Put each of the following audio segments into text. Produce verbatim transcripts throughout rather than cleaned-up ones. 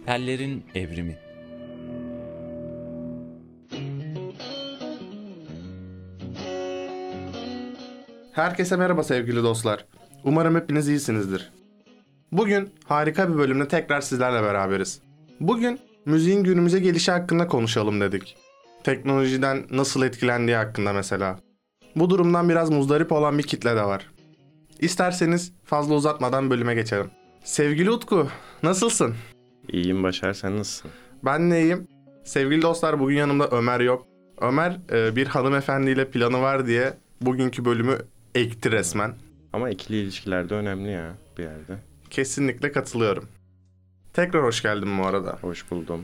Tellerin Evrimi. Herkese merhaba sevgili dostlar. Umarım hepiniz iyisinizdir. Bugün harika bir bölümle tekrar sizlerle beraberiz. Bugün müziğin günümüze gelişi hakkında konuşalım dedik. Teknolojiden nasıl etkilendiği hakkında mesela. Bu durumdan biraz muzdarip olan bir kitle de var. İsterseniz fazla uzatmadan bölüme geçelim. Sevgili Utku, nasılsın? İyiyim Başar, sen nasılsın? Ben de iyiyim. Sevgili dostlar, bugün yanımda Ömer yok. Ömer e, bir hanımefendiyle planı var diye bugünkü bölümü ekti resmen. Ama ikili ilişkilerde önemli ya bir yerde. Kesinlikle katılıyorum. Tekrar hoş geldin bu arada. Hoş buldum.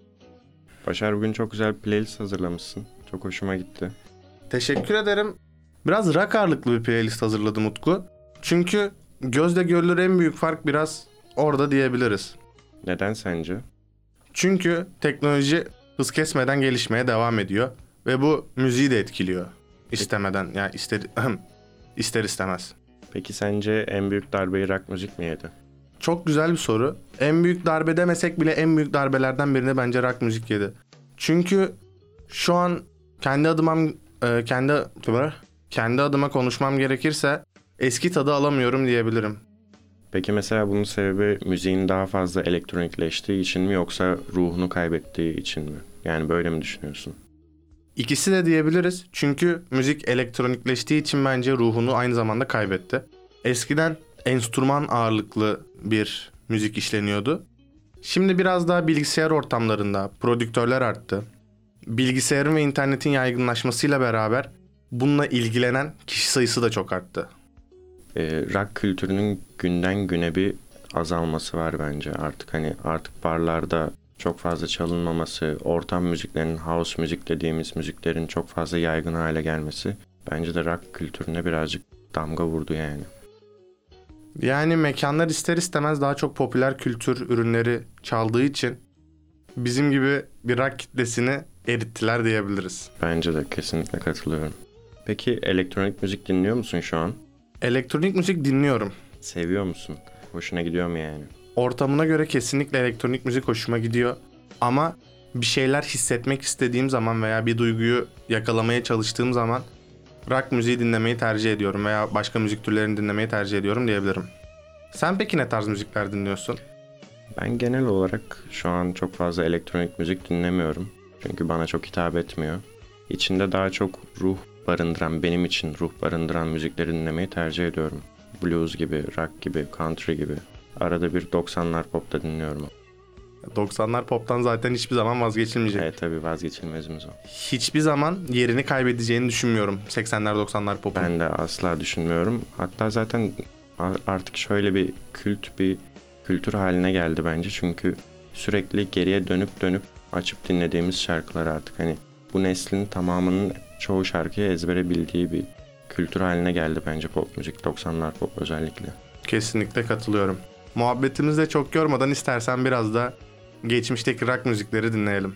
Başar, bugün çok güzel bir playlist hazırlamışsın. Çok hoşuma gitti. Teşekkür ederim. Biraz rock ağırlıklı bir playlist hazırladım Utku. Çünkü gözle görülür en büyük fark biraz orada diyebiliriz. Neden sence? Çünkü teknoloji hız kesmeden gelişmeye devam ediyor. Ve bu müziği de etkiliyor. İstemeden, yani ister, ister istemez. Peki sence en büyük darbeyi rock müzik mi yedi? Çok güzel bir soru. En büyük darbe demesek bile en büyük darbelerden birini bence rock müzik yedi. Çünkü şu an kendi adıma kendi kendi adıma konuşmam gerekirse eski tadı alamıyorum diyebilirim. Peki mesela bunun sebebi müziğin daha fazla elektronikleştiği için mi yoksa ruhunu kaybettiği için mi? Yani böyle mi düşünüyorsun? İkisi de diyebiliriz. Çünkü müzik elektronikleştiği için bence ruhunu aynı zamanda kaybetti. Eskiden enstrüman ağırlıklı bir müzik işleniyordu. Şimdi biraz daha bilgisayar ortamlarında prodüktörler arttı. Bilgisayarın ve internetin yaygınlaşmasıyla beraber bununla ilgilenen kişi sayısı da çok arttı. Ee, rock kültürünün günden güne bir azalması var bence artık. Hani artık barlarda çok fazla çalınmaması, ortam müziklerinin, house müzik dediğimiz müziklerin çok fazla yaygın hale gelmesi bence de rock kültürüne birazcık damga vurdu yani. Yani mekanlar ister istemez daha çok popüler kültür ürünleri çaldığı için bizim gibi bir rock kitlesini erittiler diyebiliriz. Bence de kesinlikle katılıyorum. Peki elektronik müzik dinliyor musun şu an? Elektronik müzik dinliyorum. Seviyor musun? Hoşuna gidiyor mu yani? Ortamına göre kesinlikle elektronik müzik hoşuma gidiyor. Ama bir şeyler hissetmek istediğim zaman veya bir duyguyu yakalamaya çalıştığım zaman rock müziği dinlemeyi tercih ediyorum veya başka müzik türlerini dinlemeyi tercih ediyorum diyebilirim. Sen peki ne tarz müzikler dinliyorsun? Ben genel olarak şu an çok fazla elektronik müzik dinlemiyorum. Çünkü bana çok hitap etmiyor. İçinde daha çok ruh barındıran, benim için ruh barındıran müzikleri dinlemeyi tercih ediyorum. Blues gibi, rock gibi, country gibi. Arada bir doksanlar pop da dinliyorum. doksanlar pop'tan zaten hiçbir zaman vazgeçilmeyecek. Evet tabii, vazgeçilmezimiz o. Hiçbir zaman yerini kaybedeceğini düşünmüyorum seksenler doksanlar pop'un. Ben de asla düşünmüyorum. Hatta zaten artık şöyle bir kült bir kültür haline geldi bence. Çünkü sürekli geriye dönüp dönüp açıp dinlediğimiz şarkılar artık hani bu neslin tamamının çoğu şarkıyı ezbere bildiği bir kültür haline geldi bence pop müzik, doksanlar pop özellikle. Kesinlikle katılıyorum. Muhabbetimizi de çok yormadan istersen biraz da geçmişteki rock müzikleri dinleyelim.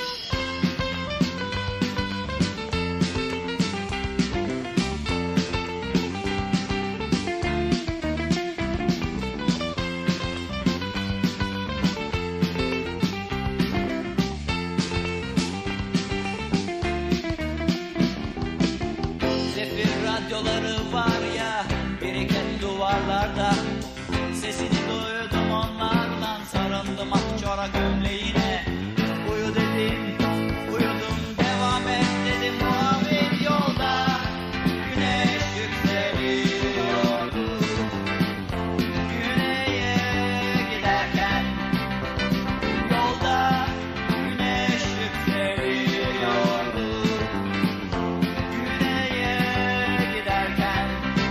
Zefir radyoları var ya, biriken duvarlarda. Sesini duydum onlardan, sarıldım akçora gömleğine. Uyu dedim, uyudum, devam et dedim muavin yolda. Güneş yükseliyordu, güneye giderken. Yolda güneş yükseliyordu, güneye giderken.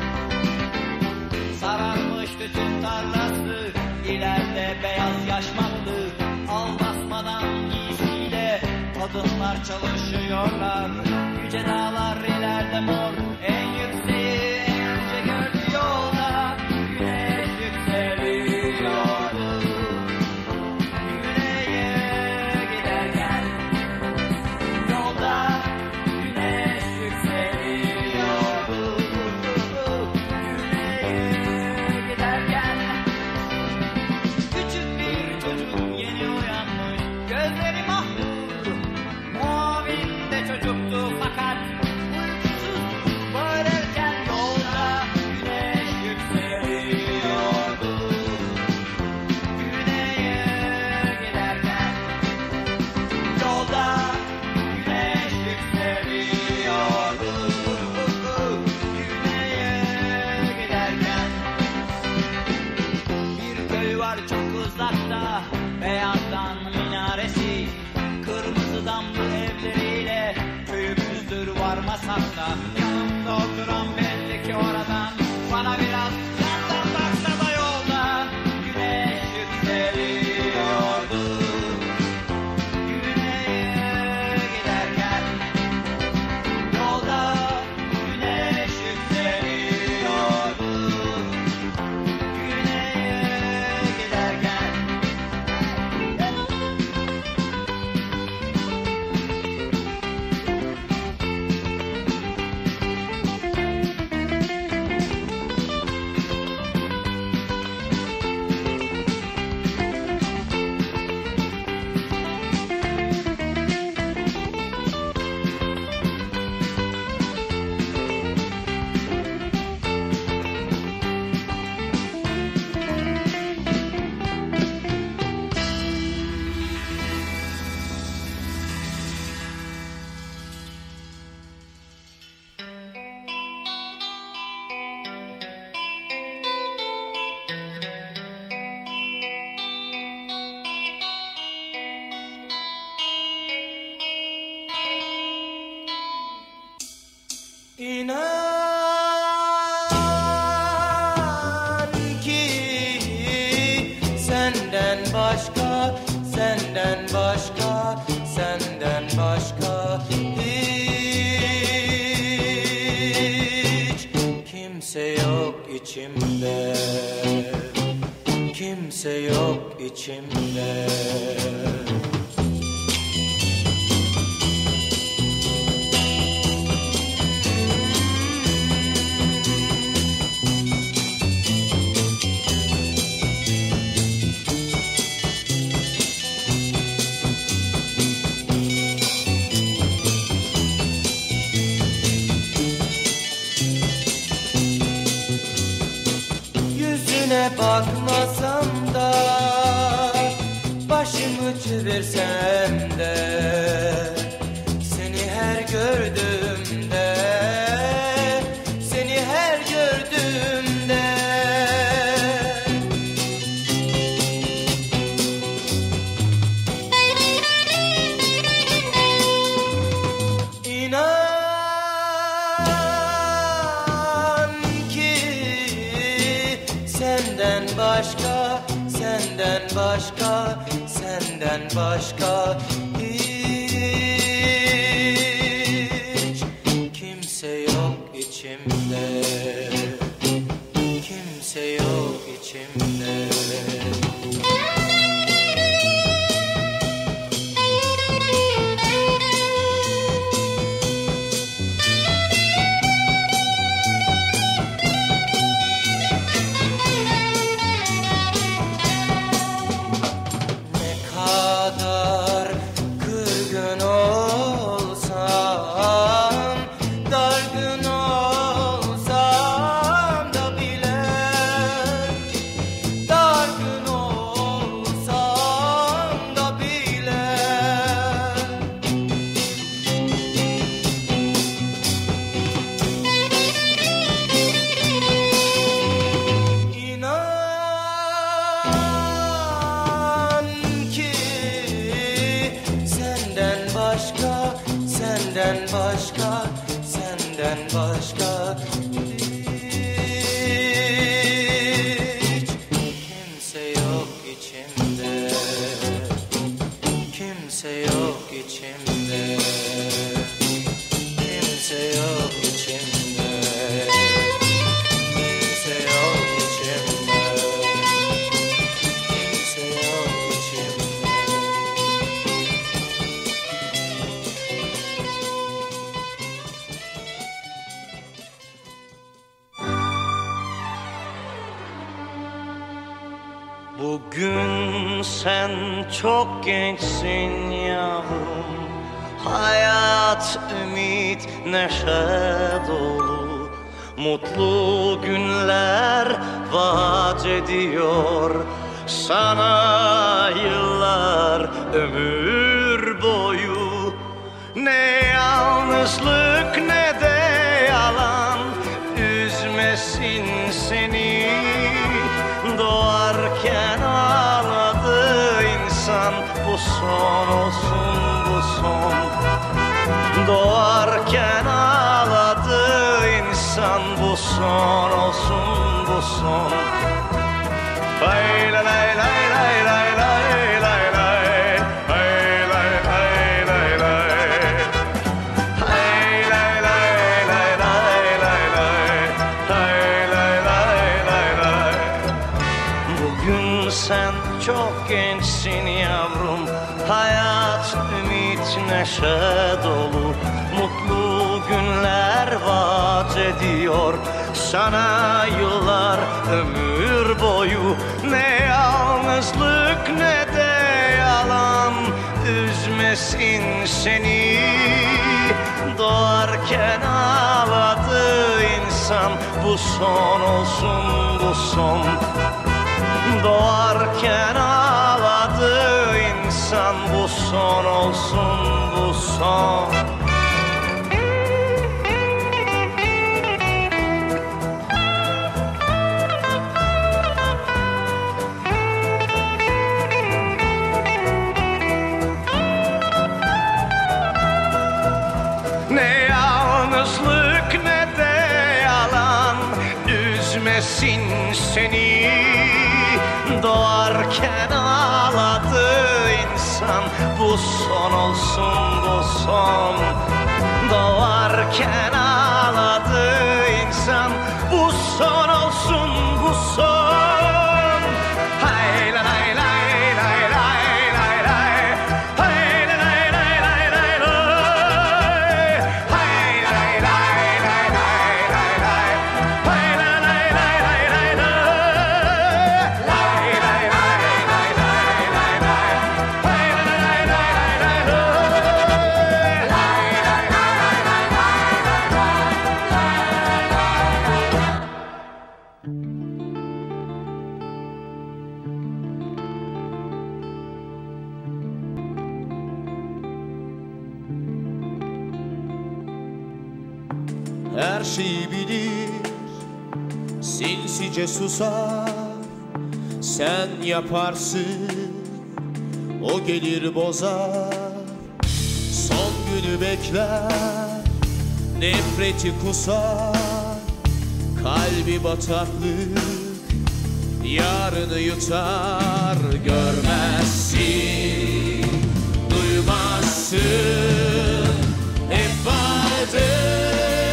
Sararmış bütün tarlası, ileride beyaz yaşmaklı. Al basmadan giysiyle kadınlar çalışıyorlar. Yüce dağlar ileride mor, en yükseği en yüce gördü yolda. Güneş yükseliyordu, güneye giderken. Yolda güneş yükseliyordu, güneye giderken. Küçük bir çocuk yeni uyandı. çok uzakta, beyazdan minaresi, kırmızı damlı evleriyle köyümüzdür varmasak da. Yanımda oturan belli ki oradan bana biraz yandan baksa da yolda güneş yükseliyordu. Güneye giderken yolda güneş yükseliyordu. Güneye giderken İnan ki senden başka, senden başka, senden başka hiç kimse yok içimde, kimse yok içimde. Bakmasam da, başımı çevirsem de, seni her gördüğümde, seni her gördüğümde İnan ki senden başka, senden başka, senden başka hiç kimse yok içimde, kimse yok içimde. Senden başka, senden başka hiç kimse yok içimde, kimse yok içimde, kimse yok içimde, kimse yok içimde, kimse yok içimde. Bugün sen çok gençsin yavrum, hayat, ümit, neşe dolu. Mutlu günler vaat ediyor sana yıllar, ömür boyu. Ne yalnızlık ne de yalan üzmesin seni, doğarken insan, bu son olsun, bu son. Doğarken ağladı insan, bu son olsun, bu son. Lay lay lay lay lay lay lay lay lay. Lay lay lay lay lay. Lay lay lay lay lay lay lay. Lay lay lay lay lay. Bugün sen çok gençsin yavrum. Hayat, ümit, neşe dolu. Mutlu günler vaat ediyor sana yıllar, ömür boyu. Ne yalnızlık ne de yalan üzmesin seni. Doğarken ağladı insan, bu son olsun, bu son. Doğarken ağladı insan, bu son olsun, bu son. Ne yalnızlık ne de yalan üzmesin seni. Doğarken ağladı insan, bu son olsun, bu son. Doğarken ağladı insan, bu son olsun, bu son. Hay la lay lay lay lay lay lay. Hay la lay lay lay lay lay. Hay la lay lay lay lay lay lay. Hay la lay lay lay lay lay. Lay lay lay lay lay lay lay. Hay la lay lay lay lay lay. Lay lay lay lay lay lay. Her şeyi bilir, sinsice susar. Sen yaparsın, o gelir bozar. Son günü bekler, nefreti kusar. Kalbi bataklık, yarını yutar. Görmezsin, duymazsın, hep vardır.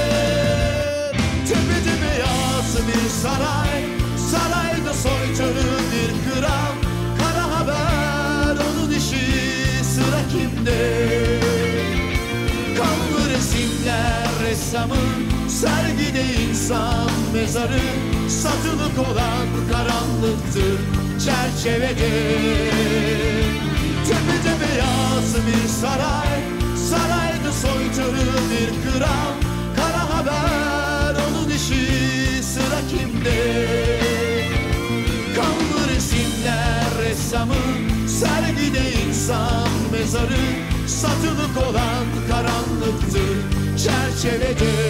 Tepede beyaz bir saray, sarayda soytarı bir kral. Kara haber onun işi, sıra kimde? Kanlı resimler ressamın, sergide insan mezarı. Satılık olan karanlıktır çerçevede. Tepede beyaz bir saray, sarayda soytarı bir kral. Kara haber onun işi, sıra kimde? Kanlı resimler ressamın, sergide insan mezarı. Satılık olan karanlıktır çerçevede.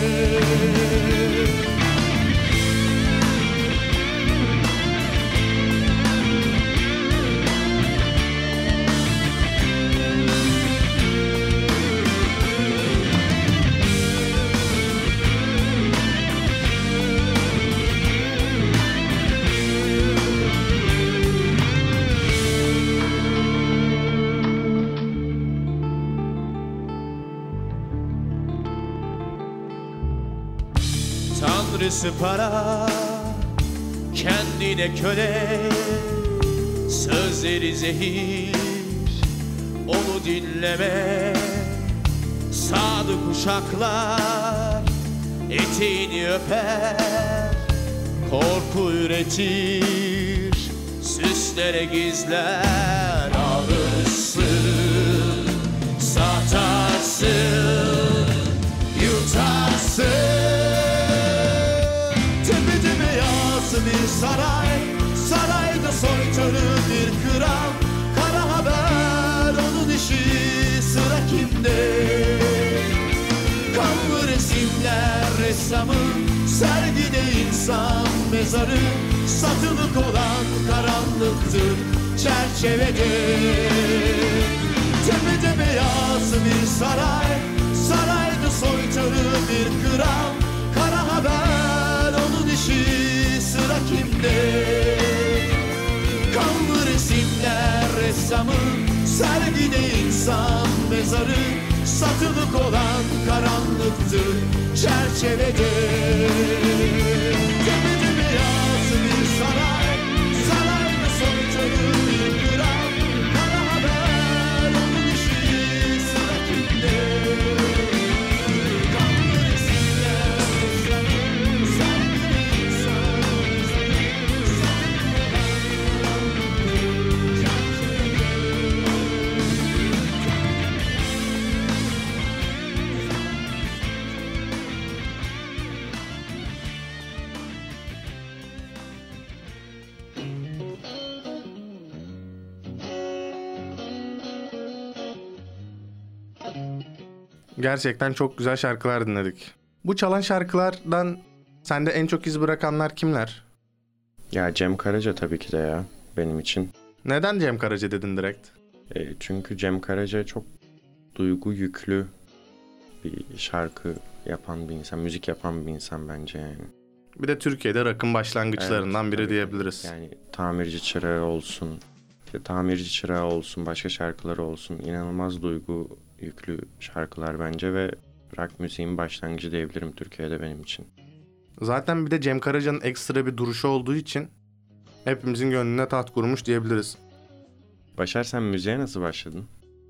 Tanrısı para, kendine köle. Sözleri zehir, onu dinleme. Sadık uşaklar eteğini öper. Korku üretir, süslere gizler. Alırsın, satarsın, yutarsın. Bir saray, sarayda soytarı bir kral. Kara haber onun işi, sıra kimde? Kanlı resimler ressamın, sergide insan mezarı. Satılık olan karanlıktır çerçevede. çerçevede. Tepede beyaz bir saray, sarayda soytarı bir kral. Kara haber onun işi, sıra kimde? Kanlı resimler ressamın, sergide insan mezarı. Satılık olan karanlıktı çerçevede. Tepede beyaz bir saray, sarayda soytarı bir kral. Kara haber onun işi, sıra kimde? Kanlı resimler ressamın, sergide insan mezarı. Satılık olan karanlıktı çerçevede. Gerçekten çok güzel şarkılar dinledik. Bu çalan şarkılardan sende en çok iz bırakanlar kimler? Ya Cem Karaca tabii ki de ya benim için. Neden Cem Karaca dedin direkt? E, çünkü Cem Karaca çok duygu yüklü bir şarkı yapan bir insan, müzik yapan bir insan bence yani. Bir de Türkiye'de rock'ın başlangıçlarından Evet, biri tabii. diyebiliriz. Yani Tamirci Çırağı olsun, işte Tamirci Çırağı olsun, başka şarkıları olsun. İnanılmaz duygu yüklü şarkılar bence ve rock müziğin başlangıcı diyebilirim Türkiye'de benim için. Zaten bir de Cem Karaca'nın ekstra bir duruşu olduğu için hepimizin gönlüne taht kurmuş diyebiliriz. Başar, sen müziğe nasıl başladın?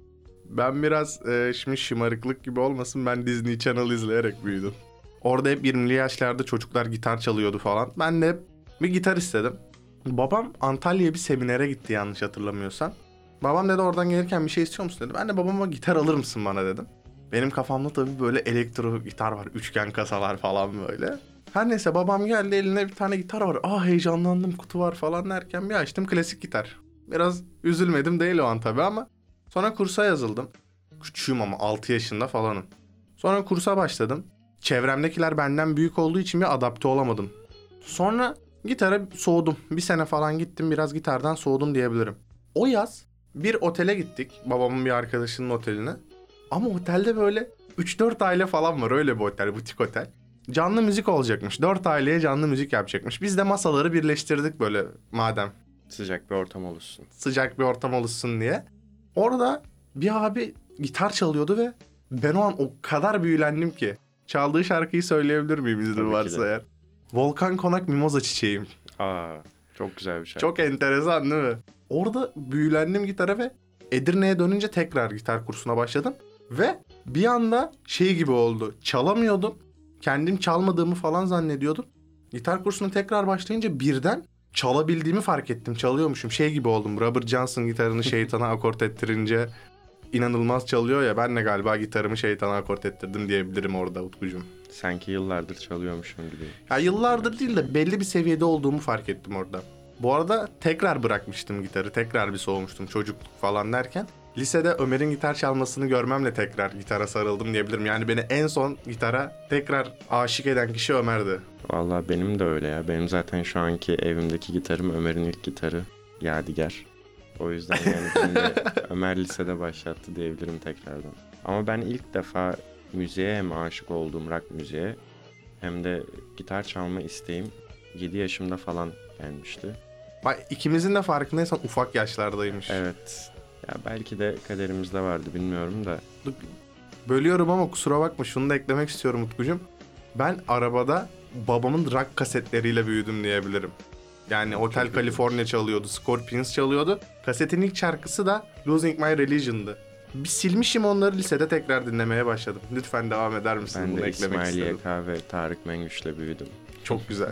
Ben biraz e, şimdi şımarıklık gibi olmasın, ben Disney Channel izleyerek büyüdüm. Orada hep yirmili yaşlarda çocuklar gitar çalıyordu falan. Ben de hep bir gitar istedim. Babam Antalya'ya bir seminere gitti yanlış hatırlamıyorsam. Babam dedi oradan gelirken bir şey istiyor musun dedi. Ben de babama gitar alır mısın bana dedim. Benim kafamda tabii böyle elektro gitar var. Üçgen kasalar falan böyle. Her neyse babam geldi, eline bir tane gitar var. Aa heyecanlandım, kutu var falan derken bir açtım, klasik gitar. Biraz üzülmedim değil o an tabii ama sonra kursa yazıldım. Küçüğüm ama altı yaşında falanım. Sonra kursa başladım. Çevremdekiler benden büyük olduğu için bir adapte olamadım. Sonra gitara soğudum. Bir sene falan gittim, biraz gitardan soğudum diyebilirim. O yaz bir otele gittik. Babamın bir arkadaşının oteline. Ama otelde böyle üç dört aile falan var, öyle bir otel, butik otel. Canlı müzik olacakmış. dört aileye canlı müzik yapacakmış. Biz de masaları birleştirdik böyle madem. Sıcak bir ortam oluşsun. Sıcak bir ortam oluşsun diye. Orada bir abi gitar çalıyordu ve ben o an o kadar büyülendim ki. Çaldığı şarkıyı söyleyebilir miyim izni Tabii ki varsa de. eğer? Volkan Konak Mimoza Çiçeğim. Aa, çok güzel bir şarkı. Çok enteresan değil mi? Orada büyülendim gitara ve Edirne'ye dönünce tekrar gitar kursuna başladım. Ve bir anda şey gibi oldu. Çalamıyordum. Kendim çalmadığımı falan zannediyordum. Gitar kursuna tekrar başlayınca birden çalabildiğimi fark ettim. Çalıyormuşum. Şey gibi oldum. Robert Johnson gitarını şeytana akort ettirince inanılmaz çalıyor ya. Ben de galiba gitarımı şeytana akort ettirdim diyebilirim orada Utkucuğum. Sanki yıllardır çalıyormuşum gibi. Ya yıllardır değil de belli bir seviyede olduğumu fark ettim orada. Bu arada tekrar bırakmıştım gitarı. Tekrar bir soğumuştum çocukluk falan derken. Lisede Ömer'in gitar çalmasını görmemle tekrar gitara sarıldım diyebilirim. Yani beni en son gitara tekrar aşık eden kişi Ömer'di. Vallahi benim de öyle ya. Benim zaten şu anki evimdeki gitarım Ömer'in ilk gitarı. Yadigar. O yüzden yani beni de Ömer lisede başlattı diyebilirim tekrardan. Ama ben ilk defa müziğe hem aşık olduğum rock müziğe hem de gitar çalma isteğim yedi yaşımda falan gelmişti. Bak ikimizin de farkındaysan ufak yaşlardaymış. Evet. Ya belki de kaderimizde vardı bilmiyorum da. Bölüyorum ama kusura bakma, şunu da eklemek istiyorum Utkucuğum. Ben arabada babamın rock kasetleriyle büyüdüm diyebilirim. Yani Hotel Çok California çalıyordu, Scorpions çalıyordu. Kasetin ilk şarkısı da Losing My Religion'dı. Bir silmişim onları, lisede tekrar dinlemeye başladım. Lütfen devam eder misin? Ben Bunu de eklemek İsmail istedim. Y K ve Tarık Mengüç'le büyüdüm. Çok güzel.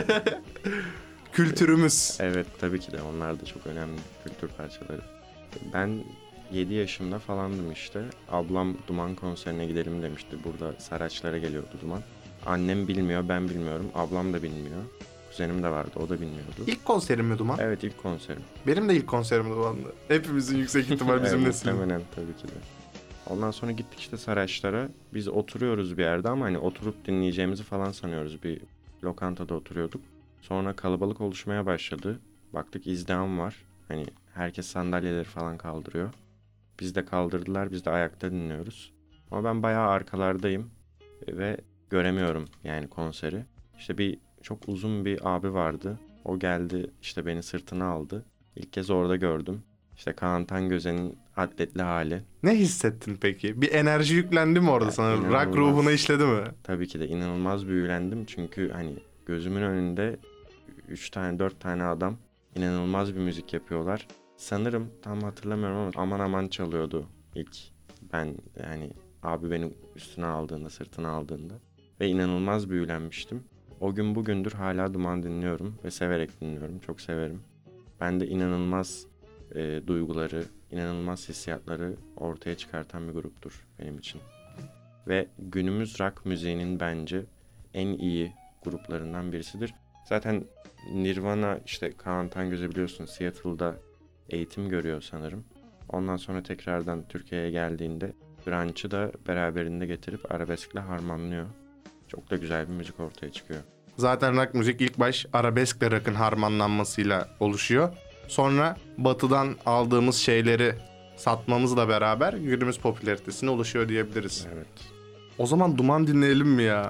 Kültürümüz. Evet tabii ki de onlar da çok önemli kültür parçaları. Ben yedi yaşımda falandım işte. Ablam Duman konserine gidelim demişti. Burada Saraçlara geliyordu Duman. Annem bilmiyor, ben bilmiyorum. Ablam da bilmiyor. Kuzenim de vardı, o da bilmiyordu. İlk konserim mi Duman? Evet, ilk konserim. Benim de ilk konserim Duman'dı. Hepimizin yüksek ihtimal bizim Evet, neslimiz. muhtemelen tabii ki de. Ondan sonra gittik işte Saraçlara. Biz oturuyoruz bir yerde ama hani oturup dinleyeceğimizi falan sanıyoruz. Bir lokantada oturuyorduk. Sonra kalabalık oluşmaya başladı. Baktık izdiham var. Hani herkes sandalyeleri falan kaldırıyor. Biz de kaldırdılar, biz de ayakta dinliyoruz. Ama ben bayağı arkalardayım ve göremiyorum yani konseri. İşte bir çok uzun bir abi vardı. O geldi işte beni sırtına aldı. İlk kez orada gördüm. İşte Kaan Tangöze'nin atletli hali. Ne hissettin peki? Bir enerji yüklendi mi orada Ya, sana? inanılmaz. Rock ruhuna işledi mi? Tabii ki de inanılmaz büyülendim. Çünkü hani gözümün önünde üç tane dört tane adam inanılmaz bir müzik yapıyorlar. Sanırım tam hatırlamıyorum ama aman aman çalıyordu ilk. Ben yani abi beni üstüne aldığında, sırtına aldığında. Ve inanılmaz büyülenmiştim. O gün bugündür hala Duman dinliyorum ve severek dinliyorum. Çok severim. Ben de inanılmaz e, duyguları, inanılmaz hissiyatları ortaya çıkartan bir gruptur benim için. Ve günümüz rock müziğinin bence en iyi gruplarından birisidir. Zaten Nirvana işte Kaan Tangöze biliyorsun Seattle'da eğitim görüyor sanırım. Ondan sonra tekrardan Türkiye'ye geldiğinde grunge'ı da beraberinde getirip arabeskle harmanlıyor. Çok da güzel bir müzik ortaya çıkıyor. Zaten rock müzik ilk baş arabeskle rock'ın harmanlanmasıyla oluşuyor. Sonra batıdan aldığımız şeyleri satmamızla beraber günümüz popülaritesine ulaşıyor diyebiliriz. Evet. O zaman Duman dinleyelim mi ya?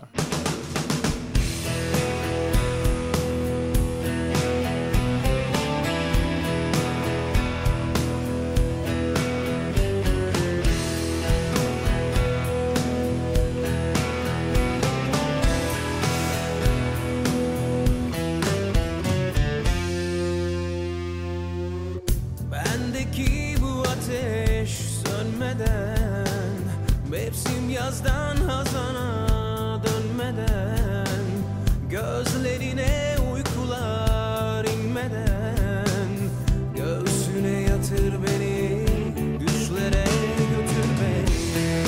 Bendeki bu ateş sönmeden, mevsim yazdan hazana dönmeden, gözlerine uykular inmeden, göğsüne yatır beni, düşlere götür beni.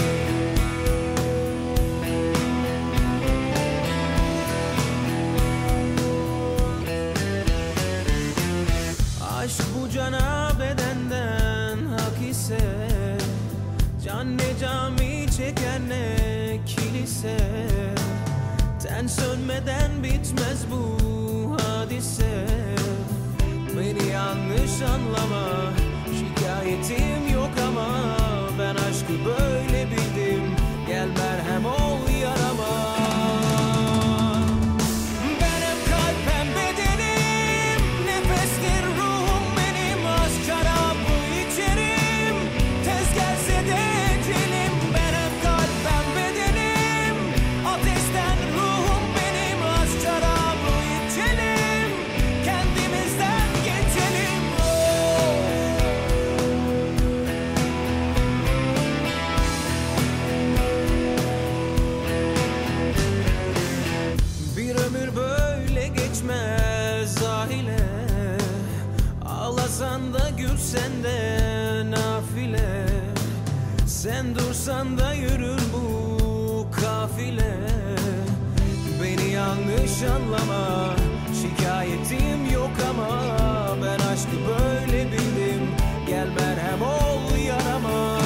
Aşk bu cana bedenden hak ise, can ne cami çeker ne kilise. Ten sönmeden bitmez bu hadise. Beni yanlış anlama, şikayetim yok ama ben aşkı böyle bildim. Gel merhem ol yarama. Benim kalp hem bedenim, nefestir ruhum benim. Aşk şarabı içerim, tez gelse de ecelim. Benim kalp hem bedenim, ateşten ruhum benim. Aşk şarabı içelim, kendimizden geçelim. Oh. Bir ömür böyle geçmez zahile. Ağlasan da gülsen de nafile. Sen dursan da yürür bu kafile. Beni yanlış anlama, şikayetim yok ama ben aşkı böyle bildim. Gel merhem ol yarama.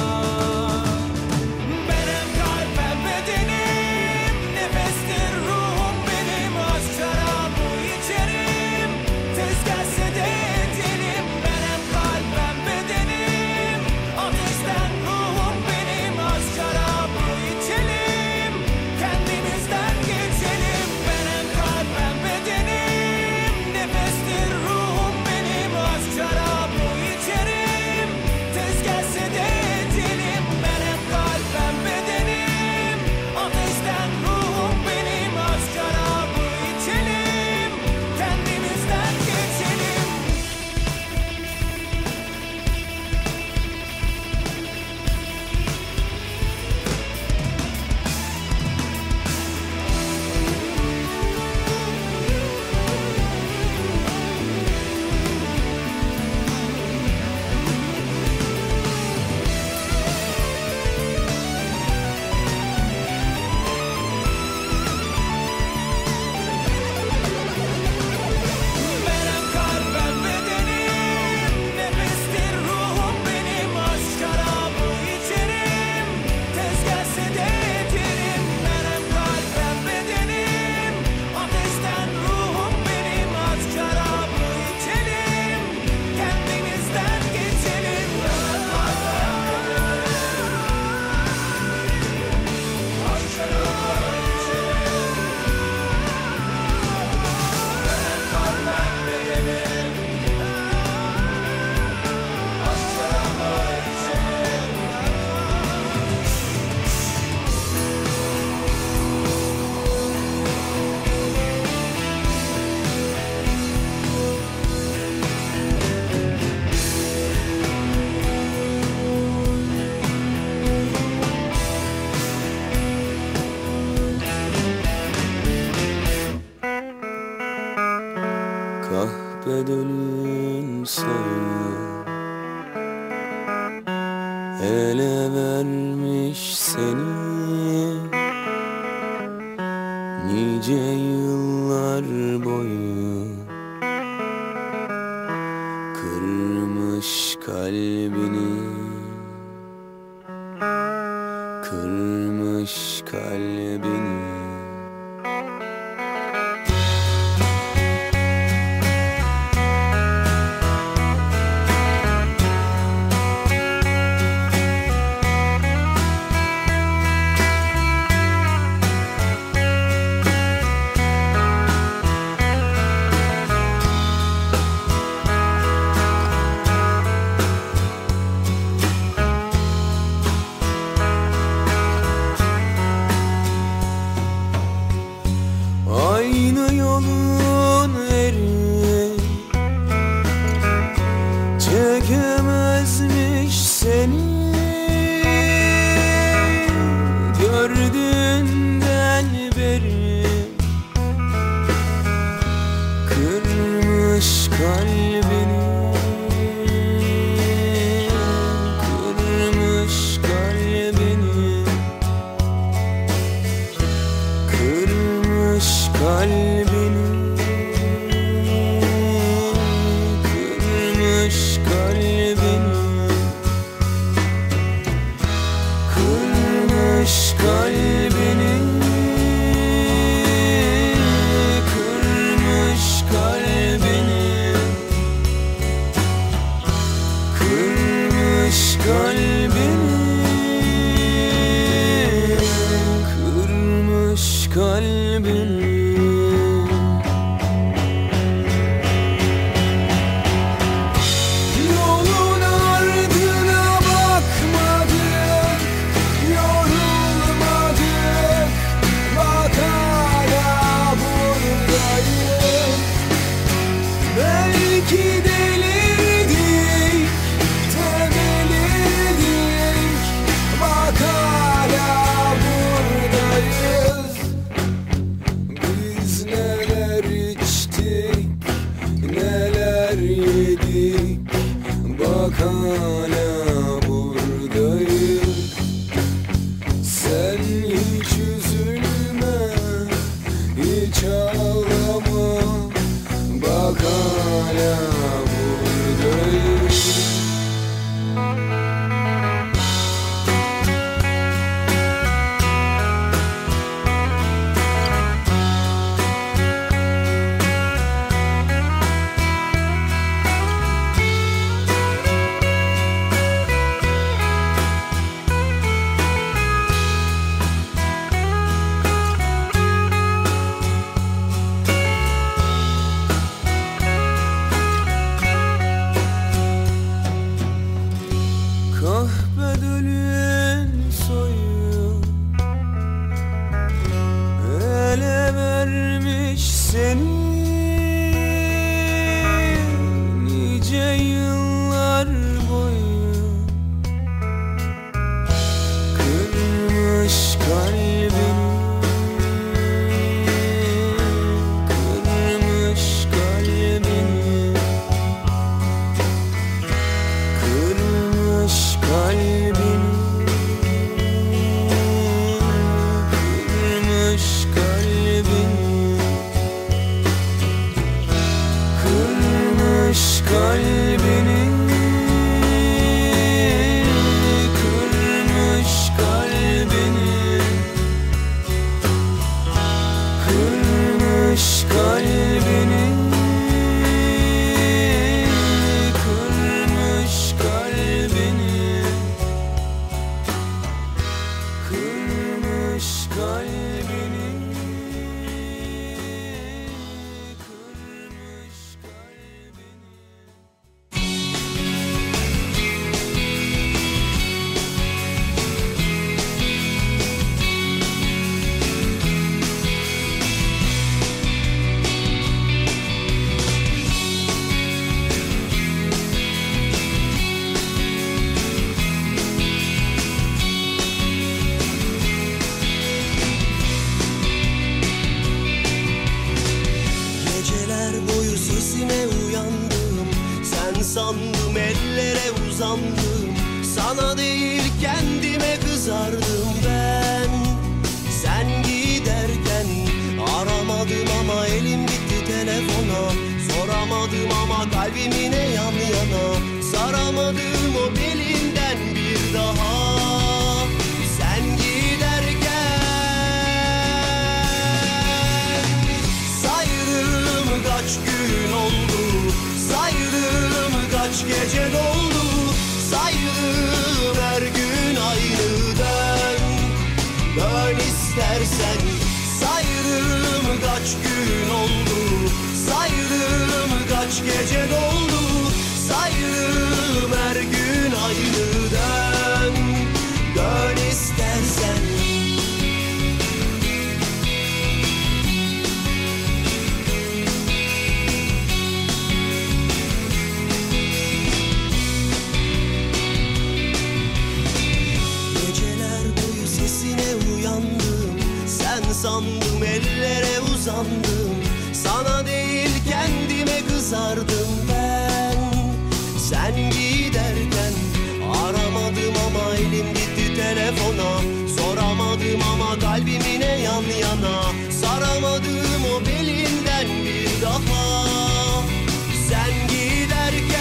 Benim kalp hem bedenim, nefestir ruhum benim. Aşk şarabı içerim, tez gelse de ecelim. Benim kalp hem bedenim, ateşten ruhum benim. Aşk şarabı içelim, kendimizden geçelim. Benim kalp hem bedenim, nefestir ruhum benim. ele vermiş seni nice yıllar boyu, kırmış kalbini, kırmış kalbini. Aynı yolun eri çekemezmiş seni, gördüğünden beri kırmış kalbini, kırmış kalbini, kırmış kalbini, kırmış kalbini, kırmış kalbini, kırmış kalbini, kırmış kalbini, kırmış kalbini. Yolun ardına bakmadık, yorulmadık, bak hala buradayız. Belki delirdik, tebelirdik, bak hala buradayız. Biz neler içtik, neler yedik, bak hala buradayız. Sen hiç üzülme, hiç ağlama, bak hala buradayız. Kahpedölün soyu ele vermiş seni nice yıllar boyu, kırmış kalbini, kırmış kalbini, kırmış kalbini, kırmış kalbini, kırmış kalbini, kırmış kalbini, kırmış kalbini, kırmış kalbini, kırmış kalbini, kırmış sandım ellere uzandım. Sana değil kendime kızardım ben. Sen giderken aramadım ama elim gitti telefona. Soramadım ama kalbimine yan yana. Saramadım o belinden bir daha. Sen giderken saydım kaç gün oldu, saydım kaç gece doldu, saydım her gün aynı dön. Dön istersen. Saydım kaç gün oldu, saydım kaç gece doldu, saydım her gün aynı dön. Dön istersen. Geceler boyu sesine uyandım, sen sandım ellere uzandım. Sana değil kendime kızardım ben. Sen giderken aramadım ama elim gitti telefona. Soramadım ama kalbimine yan yana. Saramadım o belinden bir daha. Sen giderken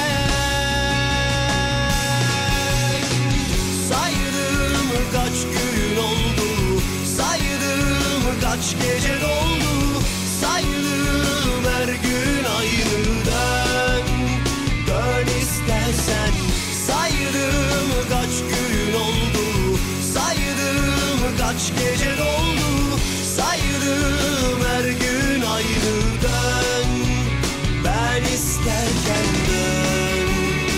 saydım kaç gün oldu, saydım kaç gece doldu, saydım her gün aynı dön. Dön istersen. Saydım kaç gün oldu, saydım kaç gece doldu, saydım her gün aynı dön. Ben isterken dön.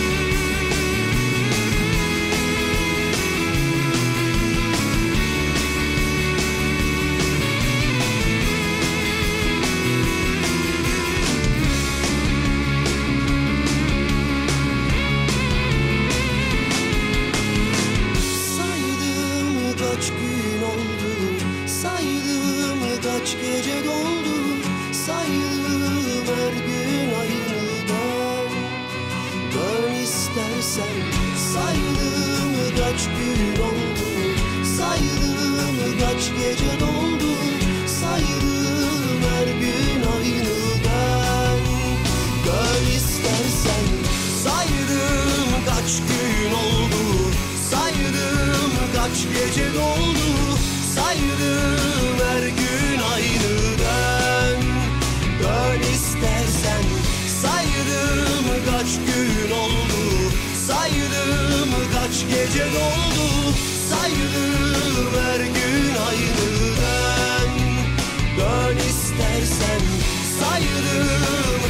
Saydım kaç gün oldu, saydım kaç gece doldu, saydım her gün aynı dön. Dön istersen. Saydım kaç gün oldu, saydım kaç gece doldu, saydım her gün aynı dön. Dön istersen. Saydım kaç gün oldu, saydım kaç gece doldu, saydım her gün aynı dön. Dön istersen. Saydım kaç gün oldu, saydım kaç gece doldu, saydım her gün aynı dön. Dön istersen. Saydım,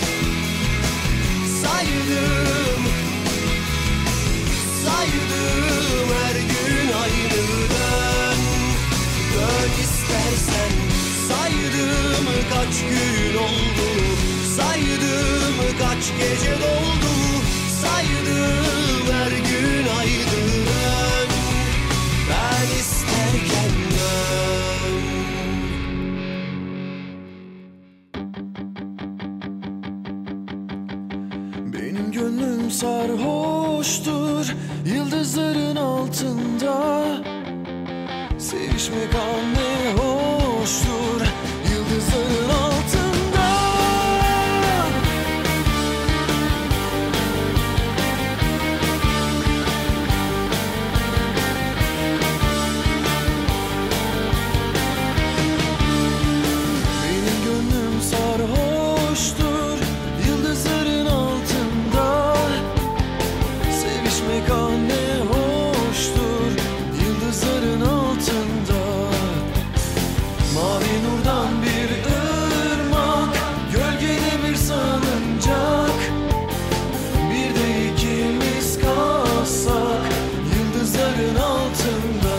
saydım, saydım her gün aynı dön. Dön istersen. Saydım kaç gün oldu, saydım kaç gece doldu, saydım her gün aynı dön. Ben isterken dön. Benim gönlüm sarhoştur yıldızların altında. Sevişmek an ne hoştur yıldızların altında. Benim gönlüm sarhoştur yıldızların altında. Sevişmek an ne hoştur yıldızların altında. Mavi nurdan bir ırmak, gölgede bir salıncak. Bir de ikimiz kalsak yıldızların altında.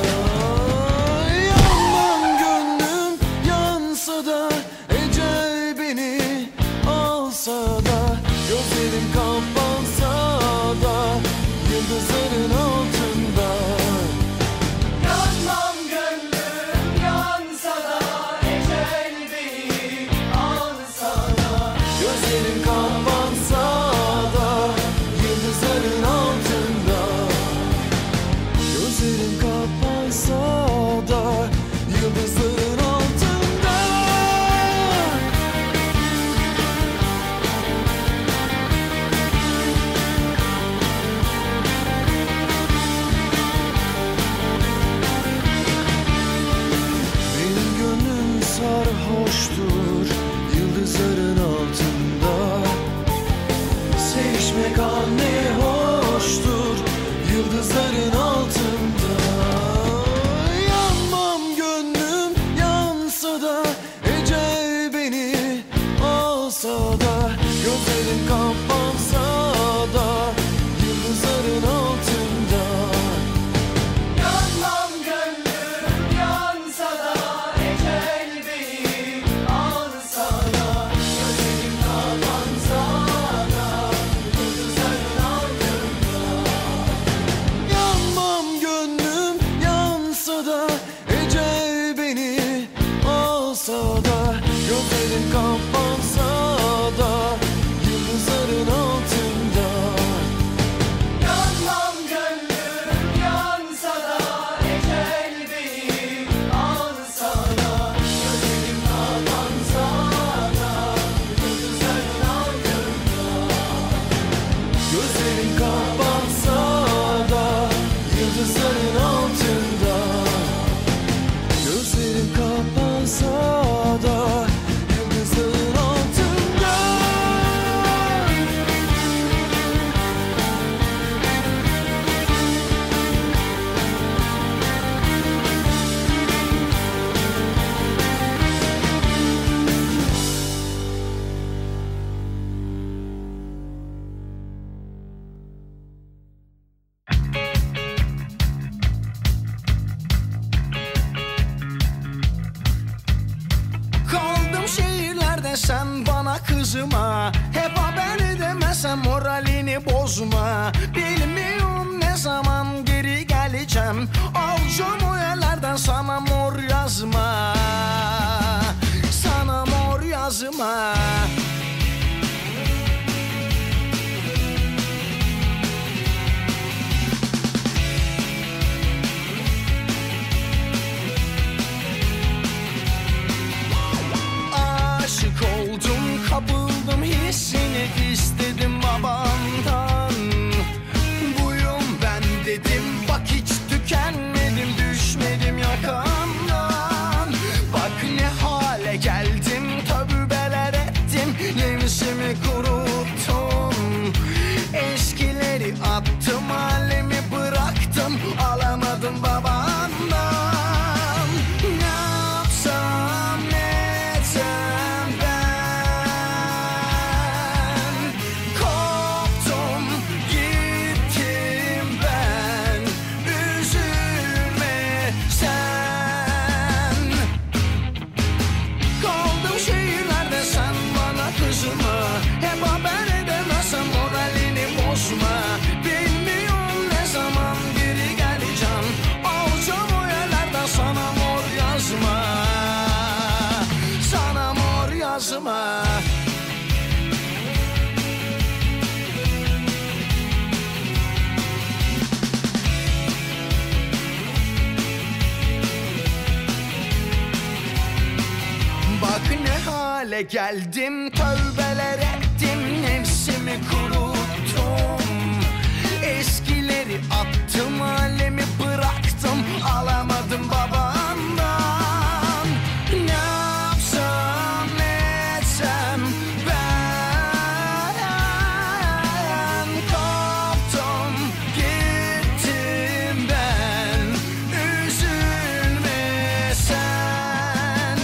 Yanmam gönlüm yansa da, ecel beni alsa da, gözlerim kapansa da yıldızların altında. Yanmam gönlüm yansa da, ecel beni alsa da, Gözlerim kapansa da yıldızların altında. yazma. Hep haber edemezsem moralini bozma. Bilmiyorum ne zaman geri geleceğim. Alacağım o yerlerden sana mor yazma. Sana mor yazma. Aşık oldum, kapıldım hissini istedim babandan. Buyum ben dedim, bak hiç tükenmedim, düşmedim yakandan. Bak ne hale geldim, tövbeler ettim, nefsimi kuruttum. Eskileri attım, alemi bıraktım, alamadım babandan. Ne yapsam ne etsem ben, koptum gittim ben, üzülme sen. Kaldım şehirlerde sen bana kızma. Hep haber edemezsem moralini bozma. Bilmiyorum ne zaman geri geleceğim. Alacağım o yerlerden sana mor yazma. Sana mor yazma. Bak ne hale geldim, tövbeler ettim, nefsimi kuruttum. Eskileri attım, alemi bıraktım, alamadım babandan. Ne yapsam ne etsem ben, koptum gittim ben, üzülme sen.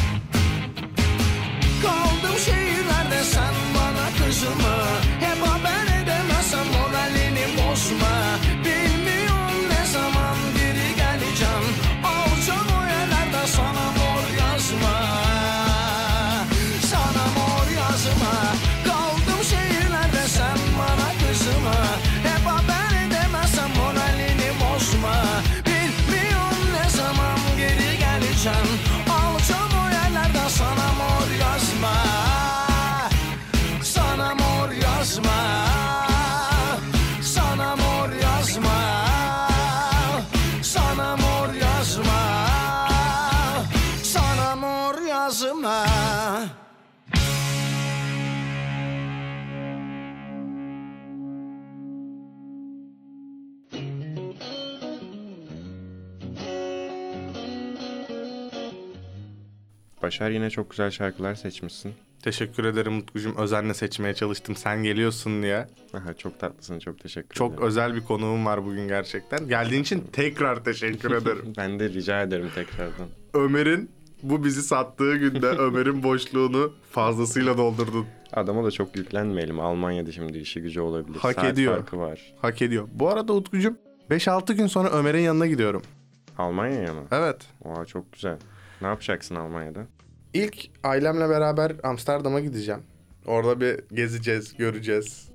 Kaldım şehirlerde sen bana kızma. Hep haber edemezsem moralini bozma. Bilmiyorum ne zaman geri geleceğim. Alacağım o yerlerden sana mor yazma. Sana mor yazma. Kaldım şehirlerde sen bana kızma. Hep haber edemezsem moralini bozma. Bilmiyorum ne zaman geri geleceğim. Alacağım o yerlerden sana mor yazma. Sana mor yazma. Sana mor yazma. Sana mor yazma. Sana mor yazma. Başar, yine çok güzel şarkılar seçmişsin. Teşekkür ederim Utkucuğum. Özenle seçmeye çalıştım. Sen geliyorsun diye. Aha, çok tatlısın, çok teşekkür Çok ederim. özel bir konuğum var bugün gerçekten. Geldiğin için tekrar teşekkür ederim. Ben de rica ederim tekrardan. Ömer'in bu bizi sattığı günde Ömer'in boşluğunu fazlasıyla doldurdun. Adama da çok yüklenmeyelim. Almanya'da şimdi işi gücü olabilir. Hak Saat ediyor. farkı var. Hak ediyor. Bu arada Utkucuğum beş altı gün sonra Ömer'in yanına gidiyorum. Almanya'ya mı? Evet. Oha, çok güzel. Ne yapacaksın Almanya'da? İlk ailemle beraber Amsterdam'a gideceğim. Orada bir gezeceğiz, göreceğiz.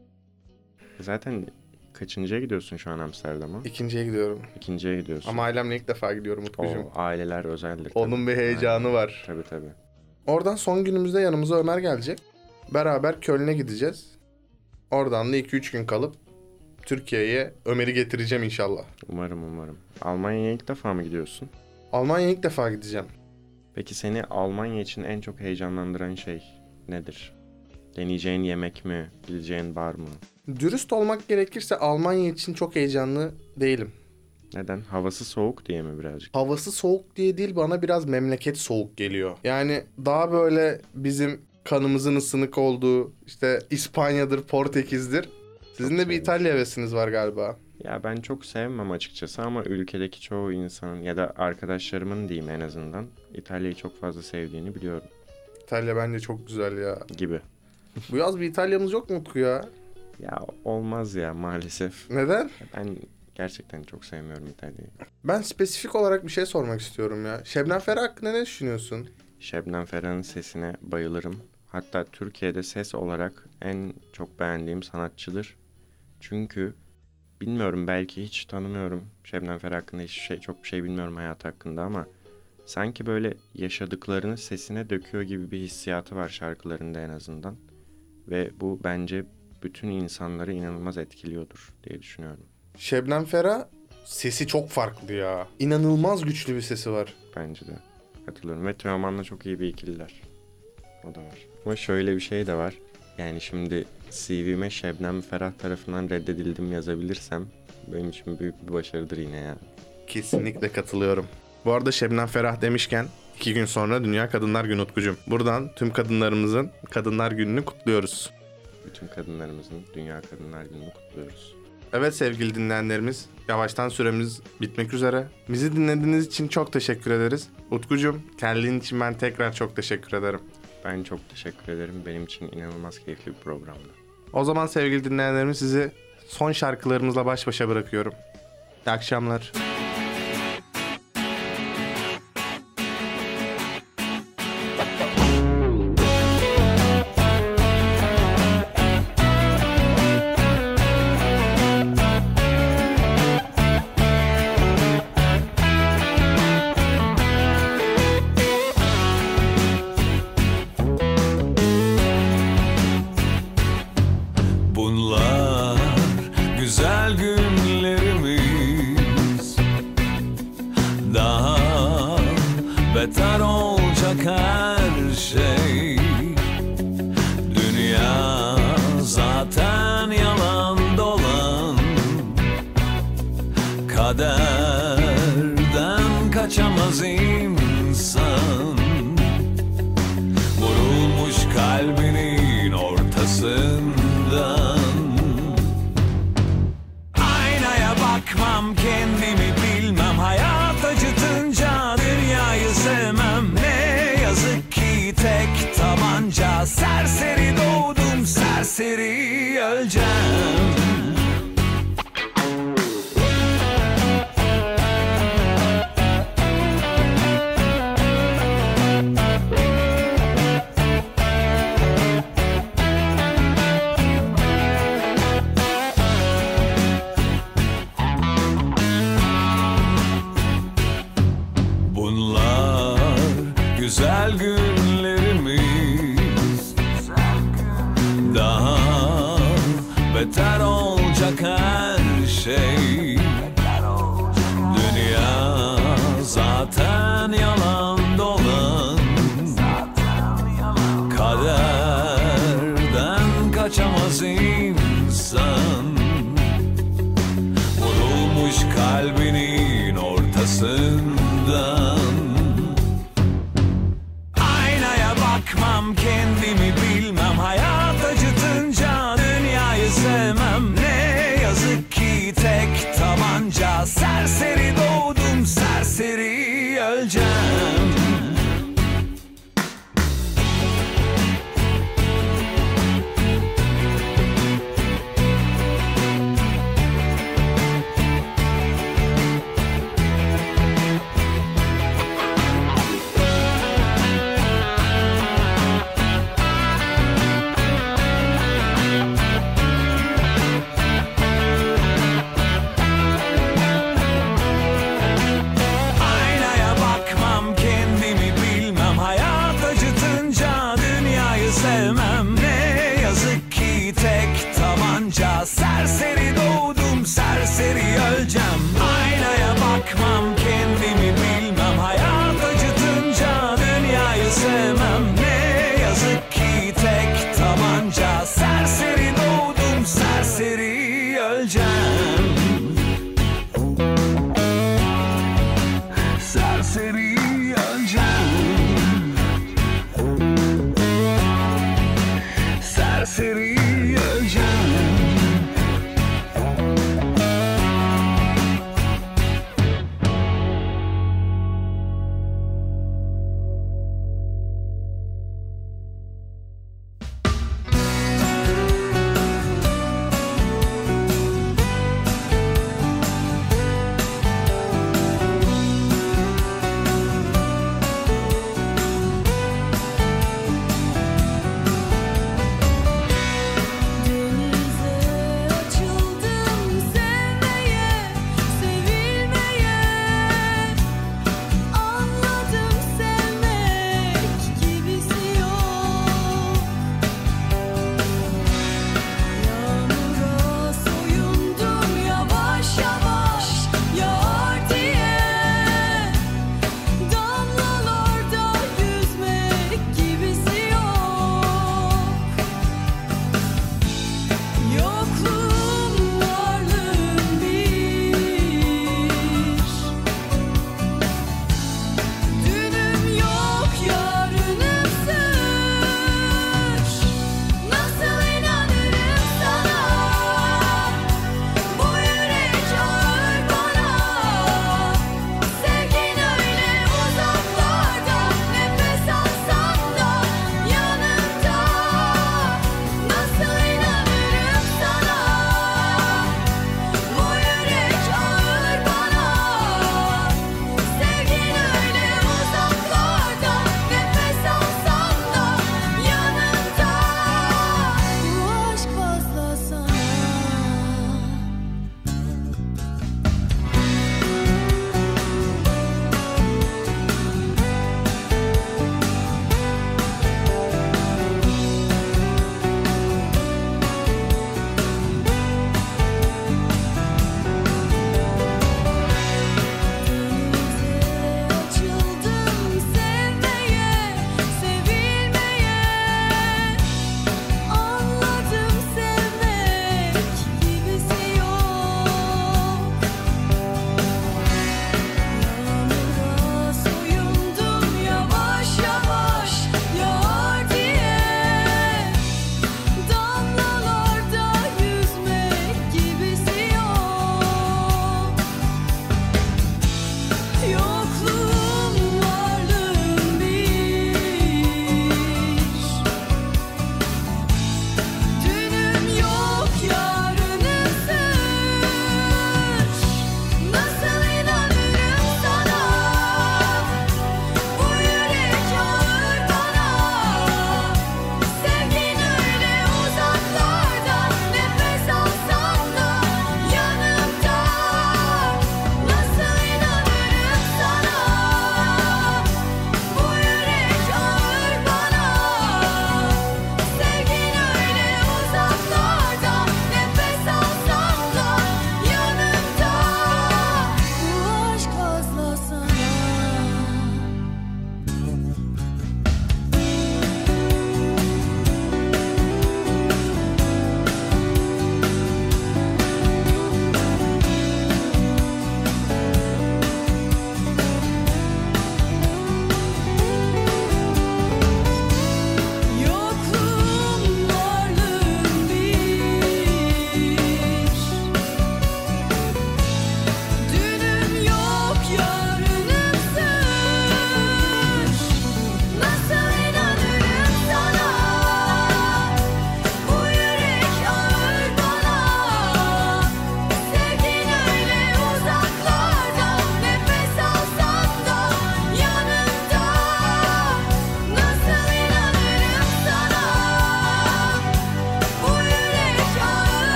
Zaten kaçıncıya gidiyorsun şu an Amsterdam'a? İkinciye gidiyorum. İkinciye gidiyorsun. Ama ailemle ilk defa gidiyorum Utkucuğum. O aileler özeldir. Onun tabii. bir heyecanı Aynen. var. Tabii tabii. Oradan son günümüzde yanımıza Ömer gelecek. Beraber Köln'e gideceğiz. Oradan da iki üç gün kalıp Türkiye'ye Ömer'i getireceğim inşallah. Umarım umarım. Almanya'ya ilk defa mı gidiyorsun? Almanya'ya ilk defa gideceğim. Peki seni Almanya için en çok heyecanlandıran şey nedir? Deneyeceğin yemek mi? Bileceğin bar mı? Dürüst olmak gerekirse Almanya için çok heyecanlı değilim. Neden? Havası soğuk diye mi birazcık? Havası soğuk diye değil, bana biraz memleket soğuk geliyor. Yani daha böyle bizim kanımızın ısınık olduğu, işte İspanya'dır, Portekiz'dir. Sizin de bir İtalya hevesiniz var galiba. Ya ben çok sevmem açıkçası ama ülkedeki çoğu insanın ya da arkadaşlarımın diyeyim en azından İtalya'yı çok fazla sevdiğini biliyorum. İtalya bence çok güzel ya. Gibi. Bu yaz bir İtalya'mız yok mu Utku ya? Ya olmaz ya maalesef. Neden? Ben gerçekten çok sevmiyorum İtalya'yı. Ben spesifik olarak bir şey sormak istiyorum ya. Şebnem Ferah hakkında ne düşünüyorsun? Şebnem Ferah'ın sesine bayılırım. hatta Türkiye'de ses olarak en çok beğendiğim sanatçıdır. Çünkü bilmiyorum, belki hiç tanımıyorum. Şebnem Ferah hakkında hiç şey, çok bir şey bilmiyorum hayat hakkında ama sanki böyle yaşadıklarını sesine döküyor gibi bir hissiyatı var şarkılarında en azından. Ve bu bence bütün insanları inanılmaz etkiliyordur diye düşünüyorum. Şebnem Ferah sesi çok farklı ya. İnanılmaz güçlü bir sesi var. Bence de. Katılıyorum. Ve Teoman'la çok iyi bir ikililer. O da var. Ama şöyle bir şey de var. Yani şimdi C V'me Şebnem Ferah tarafından reddedildim yazabilirsem benim için büyük bir başarıdır yine ya. Kesinlikle katılıyorum. Bu arada Şebnem Ferah demişken iki gün sonra Dünya Kadınlar Günü Utkucuğum. Buradan tüm kadınlarımızın Kadınlar Günü'nü kutluyoruz. Bütün kadınlarımızın Dünya Kadınlar Günü'nü kutluyoruz. Evet sevgili dinleyenlerimiz, yavaştan süremiz bitmek üzere. Bizi dinlediğiniz için çok teşekkür ederiz. Utkucuğum, geldiğin için ben tekrar çok teşekkür ederim. Ben çok teşekkür ederim. Benim için inanılmaz keyifli bir programdı. O zaman sevgili dinleyenlerimiz, sizi son şarkılarımızla baş başa bırakıyorum. İyi akşamlar. Bunlar güzel günlerimiz, daha beter olacak her şey. Dünya zaten yalan dolan, kaderden kaçamaz insan. Vurulmuş kalbinin ortasından, aynaya bakmam, kendimi bilmem, hayat acıtınca dünyayı sevmem. Ne yazık ki tek tabanca, serseri doğdum, serseri öleceğim. Güzel günlerimiz, daha beter olacak her şey. Dünya zaten yalan dolan, kaderden kaçamaz insan. Vurulmuş kalbinin ortasından, bakmam, kendimi bilmem, hayat acıtınca dünyayı sevmem. Ne yazık ki tek tabanca, serseri doğdum, serseri öleceğim.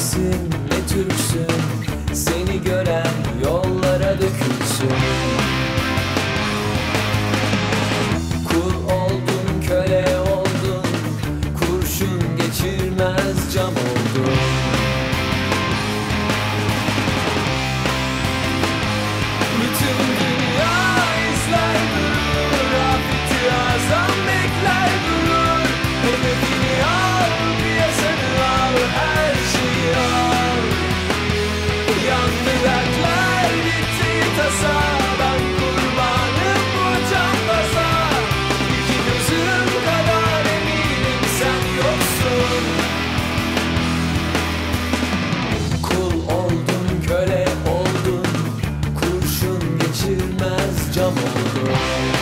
kimsin ne Türksün, seni gören yollara dökülsün. Kul oldun, köle oldun, kurşun geçirmez cam oldun. Bütün dünya izler durur, afeti azam bekler durur. Hedefini al, piyasanı al, her şeyi al. Yandı dertler, bitti tasa, ben kurbanım bu cambaza. İki gözüm kadar eminim sen yoksun. Kul oldun, köle oldun, kurşun geçirmez cam oldun.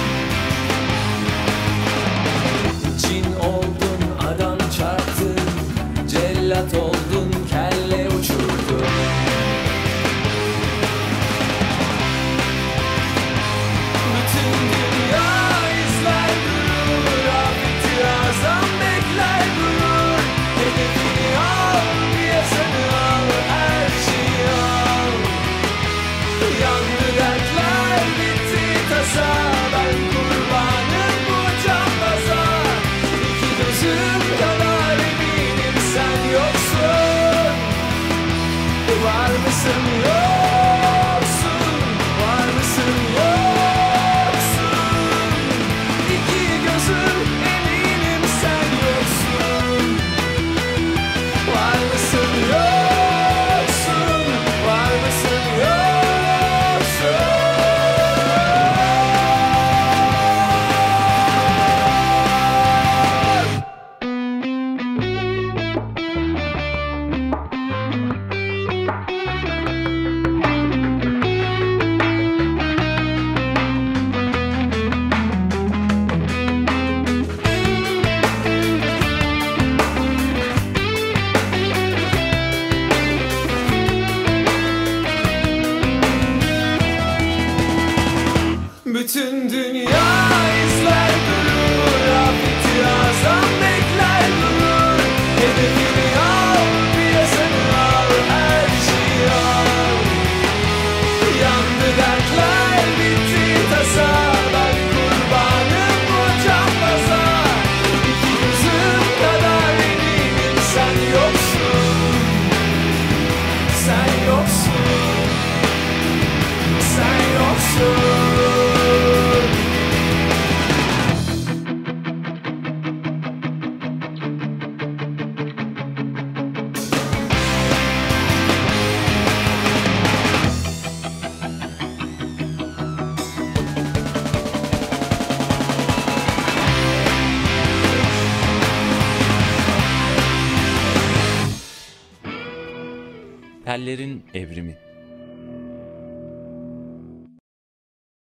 Cin oldun, adam çarptın, cellat oldun, kelle uçurdun. Bütün dünya izler durur, afeti azam bekler durur. Hedefini al, piyasanı al, her şeyi al. Yandı dertler, bitti tasa, ben kurbanım bu cambaza. İki gözüm kadar eminim sen yoksun. Var mısın yoksun, var mısın yoksun. İki gözüm eminim sen yoksun. Var mısın yoksun, var mısın yoksun. Bütün dünya izler durur, afeti azam bekler durur. Hedefini al, piyasanı al, her şeyi al. Yandı dertler, bitti tasa, ben kurbanım bu cambaza. İki gözüm kadar eminim sen yoksun. Sen yoksun, sen yoksun. Tellerin Evrimi.